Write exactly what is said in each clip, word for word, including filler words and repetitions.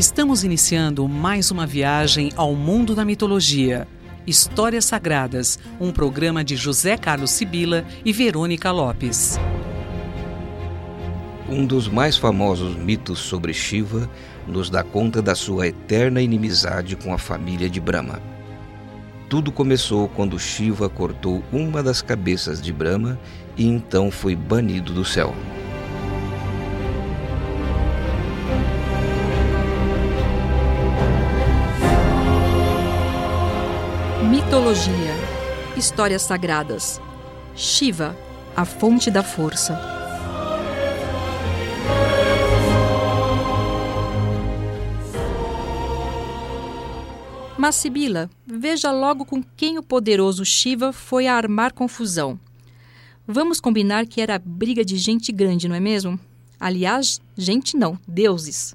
Estamos iniciando mais uma viagem ao mundo da mitologia. Histórias Sagradas, um programa de José Carlos Sibila e Verônica Lopes. Um dos mais famosos mitos sobre Shiva nos dá conta da sua eterna inimizade com a família de Brahma. Tudo começou quando Shiva cortou uma das cabeças de Brahma e então foi banido do céu. Mitologia, Histórias Sagradas. Shiva, a fonte da força. Mas Sibila, veja logo com quem o poderoso Shiva foi a armar confusão. Vamos combinar que era briga de gente grande, não é mesmo? Aliás, gente não, deuses.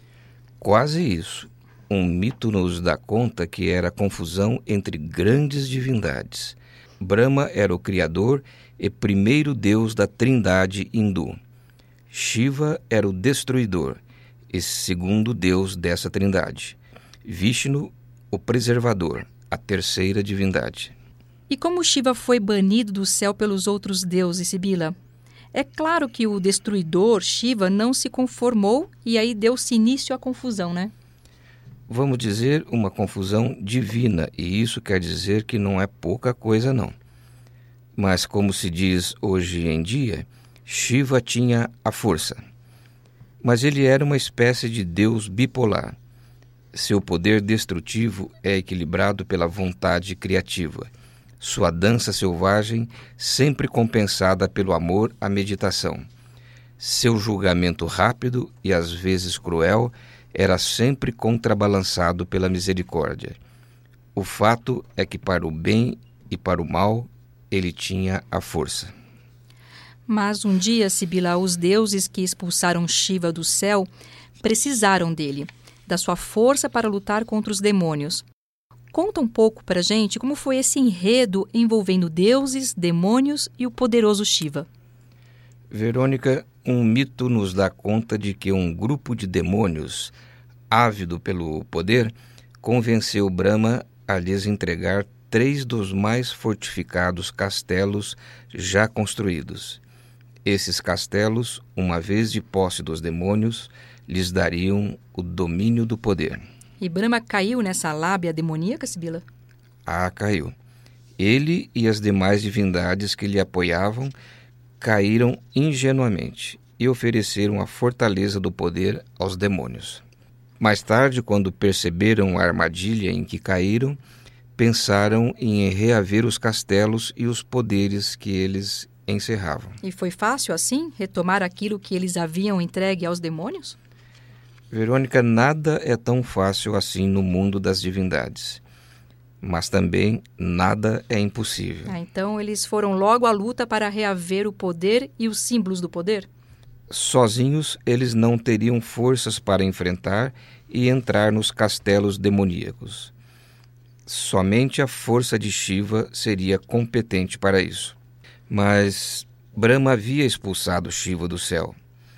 Quase isso. Um mito nos dá conta que era confusão entre grandes divindades. Brahma era o criador e primeiro deus da trindade hindu. Shiva era o destruidor e segundo deus dessa trindade. Vishnu, o preservador, a terceira divindade. E como Shiva foi banido do céu pelos outros deuses, Sibila? É claro que o destruidor, Shiva, não se conformou e aí deu-se início à confusão, né? Vamos dizer, uma confusão divina, e isso quer dizer que não é pouca coisa, não. Mas, como se diz hoje em dia, Shiva tinha a força. Mas ele era uma espécie de deus bipolar. Seu poder destrutivo é equilibrado pela vontade criativa. Sua dança selvagem sempre compensada pelo amor à meditação. Seu julgamento rápido e às vezes cruel era sempre contrabalançado pela misericórdia. O fato é que para o bem e para o mal, ele tinha a força. Mas um dia, Sibila, os deuses que expulsaram Shiva do céu precisaram dele, da sua força para lutar contra os demônios. Conta um pouco para a gente como foi esse enredo envolvendo deuses, demônios e o poderoso Shiva. Verônica, um mito nos dá conta de que um grupo de demônios, ávido pelo poder, convenceu Brahma a lhes entregar três dos mais fortificados castelos já construídos. Esses castelos, uma vez de posse dos demônios, lhes dariam o domínio do poder. E Brahma caiu nessa lábia demoníaca, Sibila? Ah, caiu. Ele e as demais divindades que lhe apoiavam caíram ingenuamente e ofereceram a fortaleza do poder aos demônios. Mais tarde, quando perceberam a armadilha em que caíram, pensaram em reaver os castelos e os poderes que eles encerravam. E foi fácil, assim, retomar aquilo que eles haviam entregue aos demônios? Verônica, nada é tão fácil assim no mundo das divindades. Mas também nada é impossível. Ah, então eles foram logo à luta para reaver o poder e os símbolos do poder? Sozinhos, eles não teriam forças para enfrentar e entrar nos castelos demoníacos. Somente a força de Shiva seria competente para isso. Mas Brahma havia expulsado Shiva do céu.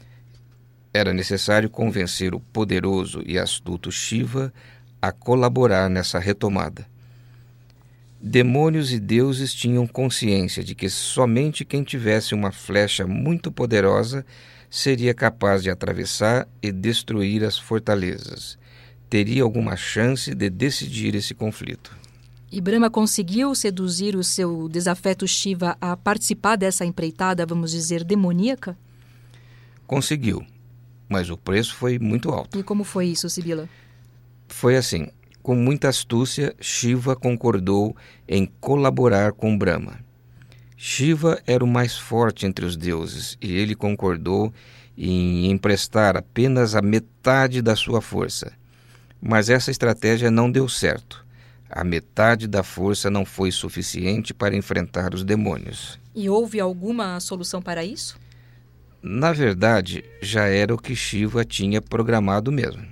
Era necessário convencer o poderoso e astuto Shiva a colaborar nessa retomada. Demônios e deuses tinham consciência de que somente quem tivesse uma flecha muito poderosa seria capaz de atravessar e destruir as fortalezas. Teria alguma chance de decidir esse conflito. E Brahma conseguiu seduzir o seu desafeto Shiva a participar dessa empreitada, vamos dizer, demoníaca? Conseguiu, mas o preço foi muito alto. E como foi isso, Sibila? Foi assim. Com muita astúcia, Shiva concordou em colaborar com Brahma. Shiva era o mais forte entre os deuses e ele concordou em emprestar apenas a metade da sua força. Mas essa estratégia não deu certo. A metade da força não foi suficiente para enfrentar os demônios. E houve alguma solução para isso? Na verdade, já era o que Shiva tinha programado mesmo.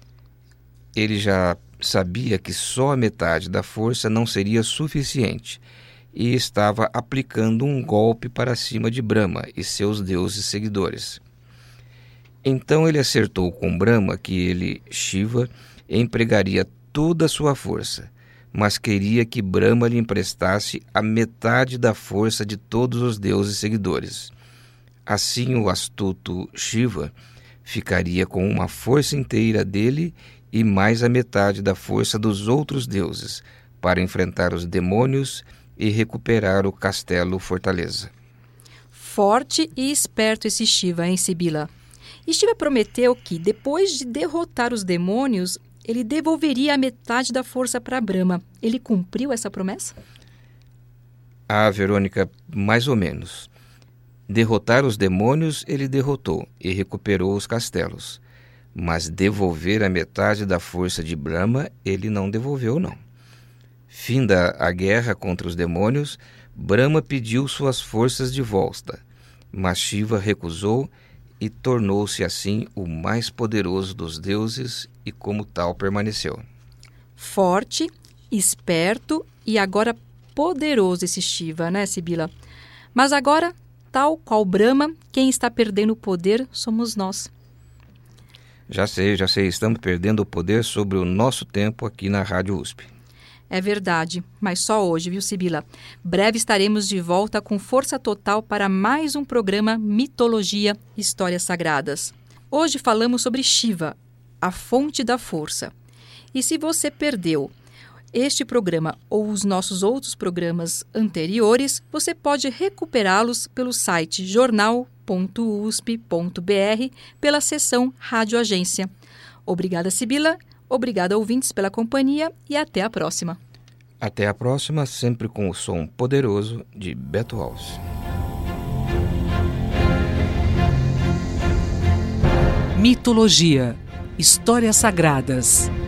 Ele já sabia que só a metade da força não seria suficiente e estava aplicando um golpe para cima de Brahma e seus deuses seguidores. Então ele acertou com Brahma que ele, Shiva, empregaria toda a sua força, mas queria que Brahma lhe emprestasse a metade da força de todos os deuses seguidores. Assim o astuto Shiva ficaria com uma força inteira dele e mais a metade da força dos outros deuses para enfrentar os demônios e recuperar o castelo-fortaleza. Forte e esperto esse Shiva, hein, Sibila? E Shiva prometeu que, depois de derrotar os demônios, ele devolveria a metade da força para Brahma. Ele cumpriu essa promessa? Ah, Verônica, mais ou menos. Derrotar os demônios ele derrotou e recuperou os castelos. Mas devolver a metade da força de Brahma ele não devolveu, não. Finda a guerra contra os demônios, Brahma pediu suas forças de volta, mas Shiva recusou e tornou-se assim o mais poderoso dos deuses e como tal permaneceu. Forte, esperto e agora poderoso esse Shiva, né, Sibila? Mas agora, tal qual Brahma, quem está perdendo o poder somos nós. Já sei, já sei, estamos perdendo o poder sobre o nosso tempo aqui na Rádio U S P. É verdade, mas só hoje, viu, Sibila? Breve estaremos de volta com força total para mais um programa Mitologia, Histórias Sagradas. Hoje falamos sobre Shiva, a fonte da força. E se você perdeu este programa ou os nossos outros programas anteriores, você pode recuperá-los pelo site jornal ponto u s p ponto b r pela seção Rádio Agência. Obrigada, Sibila. Obrigada, ouvintes, pela companhia e até a próxima. Até a próxima, sempre com o som poderoso de Beto Alves. Mitologia, Histórias Sagradas.